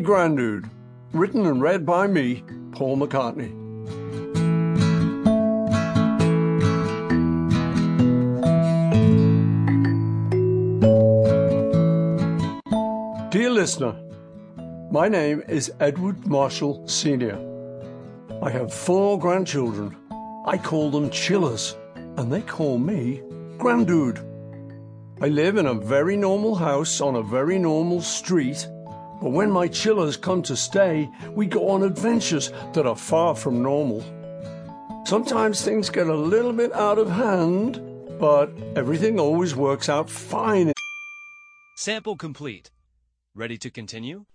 Grandude, written and read by me, Paul McCartney. Dear listener, my name is Edward Marshall Sr. I have 4 grandchildren. I call them chillers, and they call me Grandude. I live in a very normal house on a very normal street, but when my chillers come to stay, we go on adventures that are far from normal. Sometimes things get a little bit out of hand, but everything always works out fine. Sample complete. Ready to continue?